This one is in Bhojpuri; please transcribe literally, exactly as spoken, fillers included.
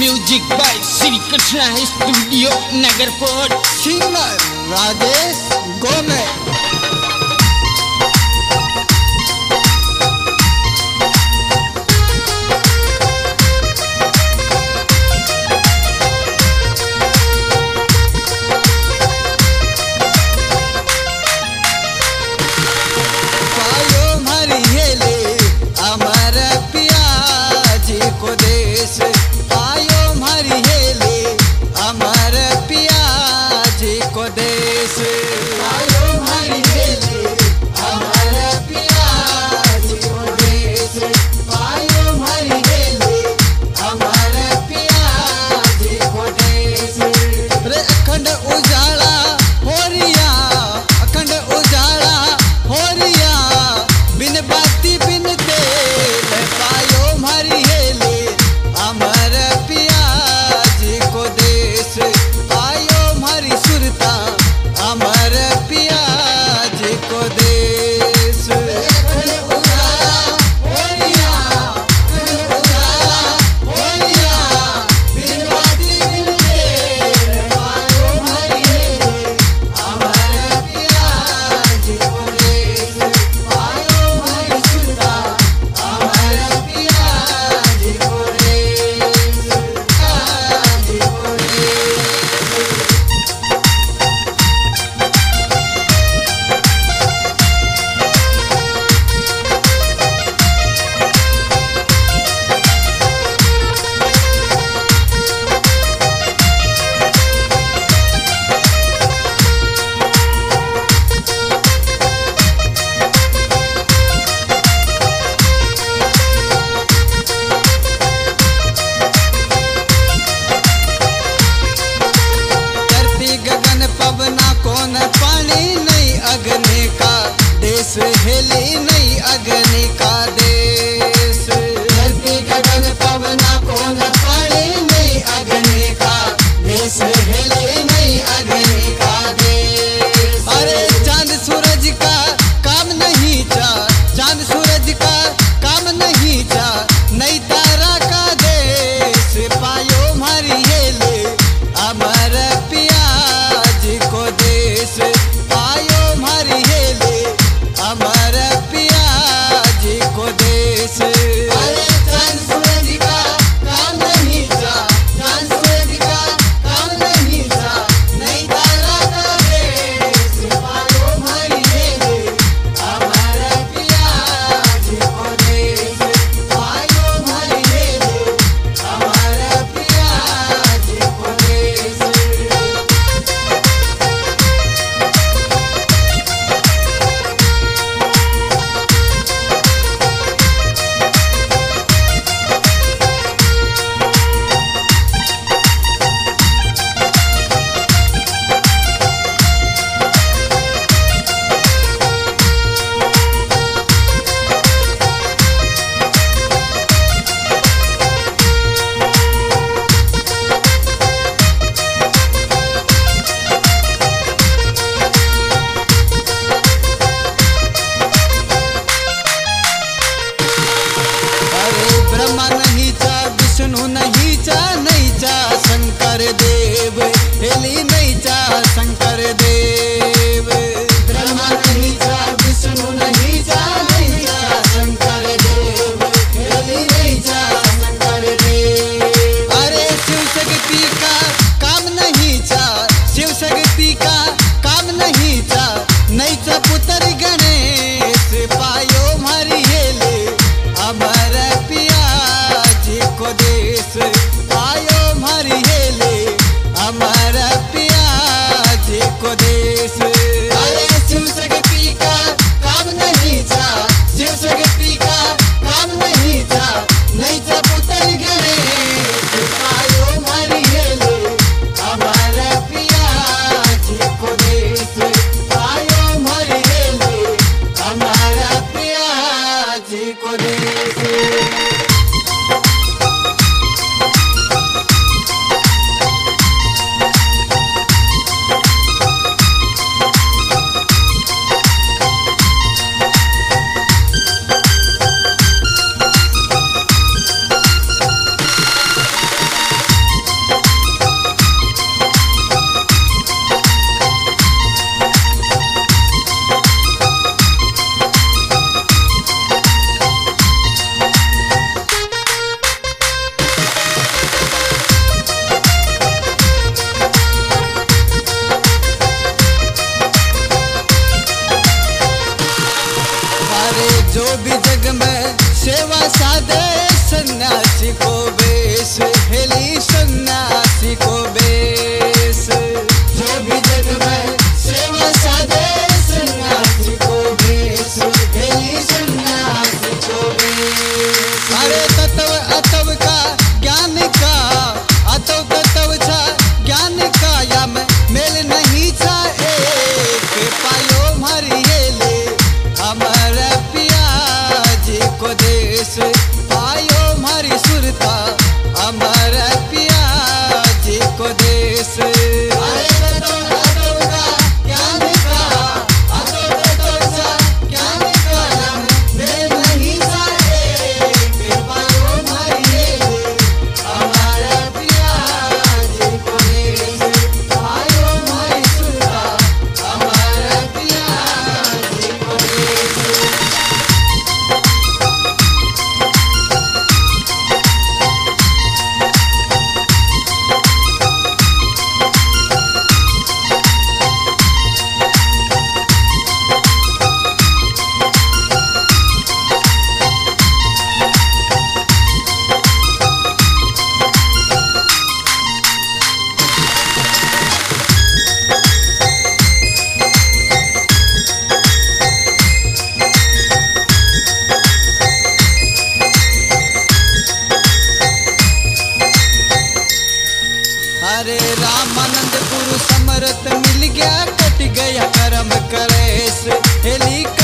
Music by Sri Krishna Studio, Nagarpur. Singer Rajesh Gomez. हेली नहीं अग्नि का देश, धरती गगन पवना कौन पानी नहीं अग्नि का देश, हेली नहीं अग्नि का देश। अरे चांद सूरज का काम नहीं चा, चांद सूरज का काम नहीं चा, नई तारा का देश पायो मारी हेले अमर पियाज को देश, पायो मारी हेले अमर पियाज को देश। अरे चांद सूरज का काम नहीं था, चांद सूरज का काम नहीं था, नई तारा का देश पायो मारी हेले अमर पियाज को देश, पायो मारी हेले अमर पियाज को देश। ब्रह्मा नहीं चा, विष्णु नहीं चा, नहीं चा शंकर देव, हेली नहीं चा शंकर देव। ब्रह्मा नहीं चा, विष्णु नहीं चा, नहीं चा शंकर देव, हेली नहीं चा शंकर देव। अरे शिव शक्ति का काम नहीं चा, शिव शक्ति का काम नहीं चा, नहीं चा पुत्र गणेश पायो मारी हेले अमर पियाज को देश, पायो मारी हेले अमर पियाज को देश। अरे शिव शक्ति का काम नहीं था, शिव शक्ति का काम नहीं था, नहीं था पुत्र गणेश पायो मारी हेले अमर पियाज को देश, पायो मारी हेले अमर पियाज को देश। सादे सन्यासी को बेस, हेली सन्यासी को बेस। जो भी जग में सेवा सादे सन्यासी को बेस, हेली सन्यासी को बेस। अरे तत्व अतव का ज्ञान का, अतव तत्व छा ज्ञान का, या में मेल नहीं छा एक पायो मारिएले हमारा पिया जी को देश। पायो मारी सुरता हमारा पिया जी को देश। अरे तत्व अतव का ज्ञान का, अतव तत्व छा ज्ञान का, या में मेल नहीं छा एक पायो मारिएले हमारा पिया जी को देश। पायो मारी सुरता हमारा पिया जी को देश। अरे रामानंद पुरुष समरथ मिल गया, कट गया कर्म कलेश, हेली